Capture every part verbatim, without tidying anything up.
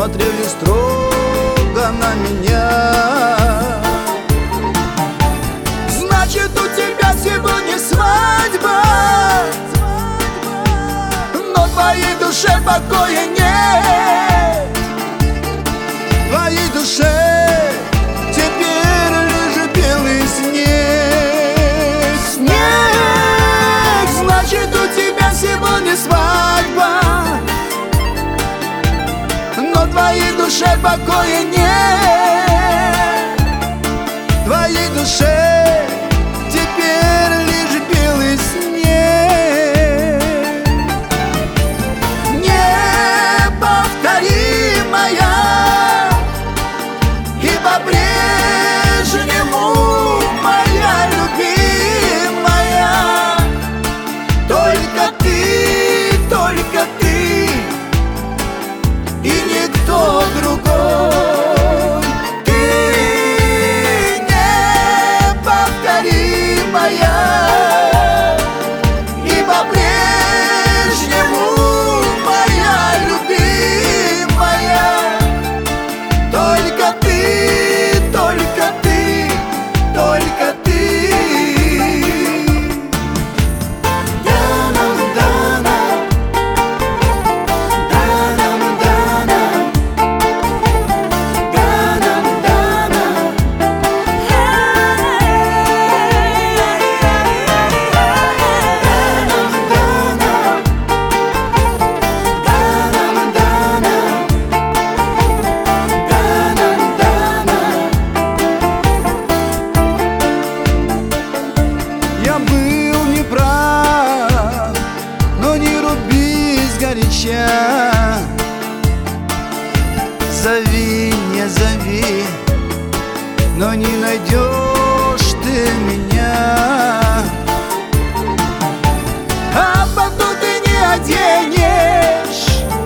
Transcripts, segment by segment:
смотрели строго на меня. Значит, у тебя сегодня свадьба, но в твоей душе покоя нет. В твоей душе теперь лишь белый снег. Снег, значит, у тебя сегодня свадьба, но в твоей душе покоя нет. В твоей душе теперь лишь белый снег. Неповторимая и по-прежнему моя любимая. Только ты, только ты и никто другой. Ты неповторимая и по-прежнему моя любимая. Только ты, только ты, только ты. Я был неправ, но не руби сгоряча. Зови, не зови, но не найдешь ты меня. А потом ты не оденешь,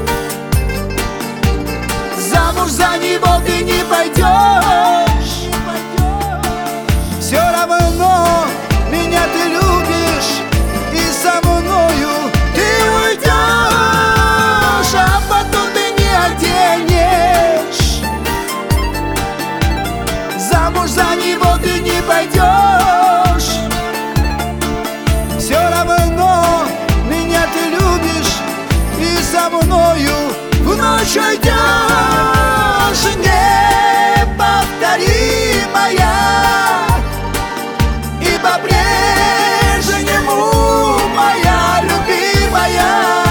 замуж за него ты не пойдешь. Все равно меня ты любишь, и со мною ты уйдешь. А потом ты не оденешь, замуж за него ты не пойдешь. Все равно меня ты любишь, и со мною в ночь уйдешь. Неповторимая и по-прежнему моя любимая.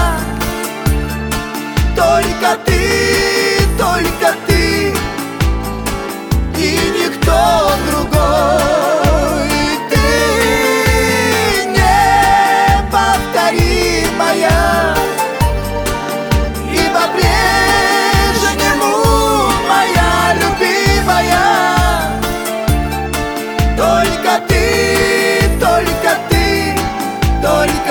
Только ты, только ты и никто другой. Ты неповторимая и по-прежнему моя любимая. Только ты, только ты, только